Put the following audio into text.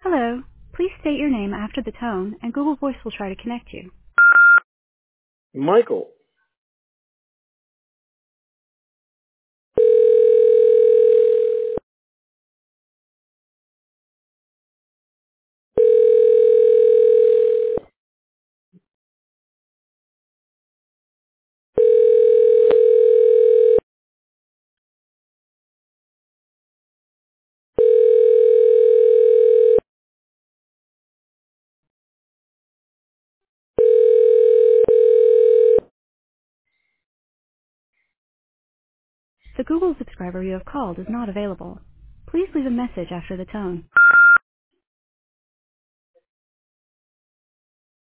Hello. Please state your name after the tone, and Google Voice will try to connect you. Michael. The Google subscriber you have called is not available. Please leave a message after the tone.